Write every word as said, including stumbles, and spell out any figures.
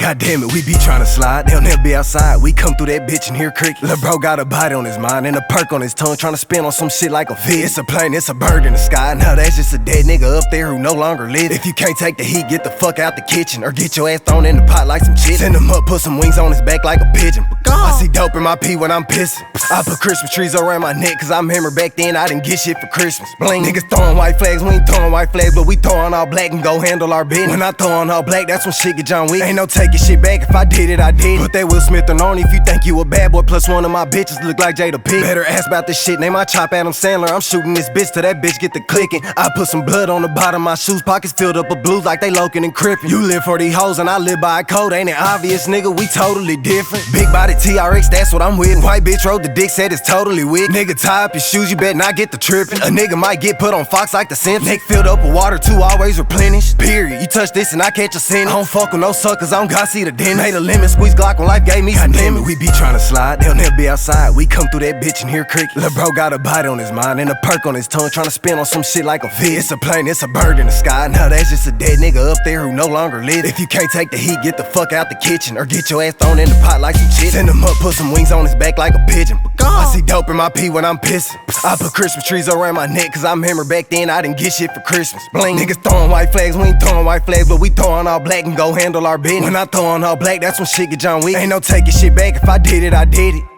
God damn it, we be tryna slide, they'll never be outside. We come through that bitch and hear cricket. Lil' bro got a bite on his mind and a perk on his tongue, tryna spin on some shit like a vid. It's a plane, it's a bird in the sky. Now that's just a dead nigga up there who no longer lives. If you can't take the heat, get the fuck out the kitchen, or get your ass thrown in the pot like some chicken. Send him up, put some wings on his back like a pigeon. I see dope in my pee when I'm pissing. I put Christmas trees around my neck, cause I remember back then I didn't get shit for Christmas. Bling. Niggas throwing white flags, we ain't throwing white flags, but we throwing all black and go handle our business. When I throwing all black, that's when shit get John Wick. Ain't no taking shit back, if I did it, I did it. Put that Will Smith on if you think you a bad boy, plus one of my bitches look like Jada Pinkett. Better ask about this shit, name my chop Adam Sandler. I'm shooting this bitch till that bitch get the clicking. I put some blood on the bottom of my shoes, pockets filled up with blues like they Loken and Crippen. You live for these hoes and I live by a code, ain't it obvious, nigga? We totally different. Big body T R X, that's what I'm with. White bitch rode the dick, said it's totally wick. Nigga tie up your shoes, you better not get the trippin'. A nigga might get put on Fox like the Simpsons. Neck filled up with water, two always replenished. Period. You touch this and I catch a sin. I don't fuck with no suckers, I don't gotta see the dentist. Made a lemon squeeze Glock when life gave me some lemons. We be tryna slide, they'll never be outside. We come through that bitch and hear cricket. Lil' bro got a bite on his mind and a perk on his tongue, tryna spin on some shit like a vid. It's a plane, it's a bird in the sky. Now that's just a dead nigga up there who no longer lives. If you can't take the heat, get the fuck out the kitchen, or get your ass thrown in the pot like some chicken. Send him up, put some wings on his back like a pigeon. I see dope in my pee when I'm pissing. I put Christmas trees around my neck, cause I remember back then I didn't get shit for Christmas. Bling. Niggas throwing white flags, we ain't throwing white flags, but we throwing all black and go handle our business. When I throwing all black, that's when shit get John Wick. Ain't no taking shit back, if I did it, I did it.